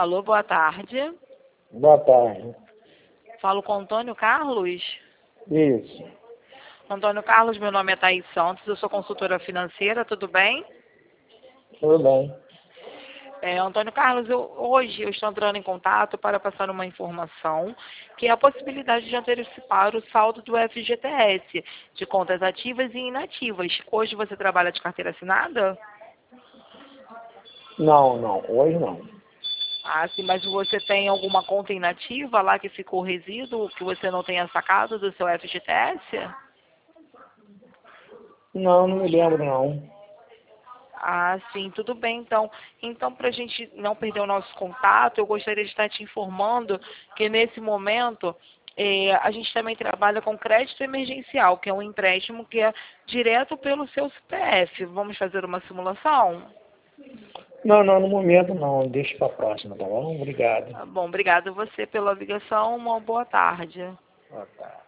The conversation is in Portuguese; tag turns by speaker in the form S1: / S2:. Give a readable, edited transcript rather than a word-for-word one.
S1: Alô, boa tarde.
S2: Boa tarde.
S1: Falo com Antônio Carlos.
S2: Isso.
S1: Antônio Carlos, meu nome é Thaís Santos, eu sou consultora financeira, tudo bem?
S2: Tudo bem.
S1: Antônio Carlos, hoje eu estou entrando em contato para passar uma informação, que é a possibilidade de antecipar o saldo do FGTS, de contas ativas e inativas. Hoje você trabalha de carteira assinada?
S2: Não. Hoje não.
S1: Ah, sim, mas você tem alguma conta inativa lá que ficou resíduo, que você não tenha sacado do seu FGTS?
S2: Não me lembro, não.
S1: Ah, sim, tudo bem, então. Então, para a gente não perder o nosso contato, eu gostaria de estar te informando que nesse momento a gente também trabalha com crédito emergencial, que é um empréstimo que é direto pelo seu CPF. Vamos fazer uma simulação?
S2: Não, no momento não. Deixa para próxima, tá bom? Obrigado.
S1: Tá bom, obrigada a você pela ligação. Uma boa tarde.
S2: Boa tarde.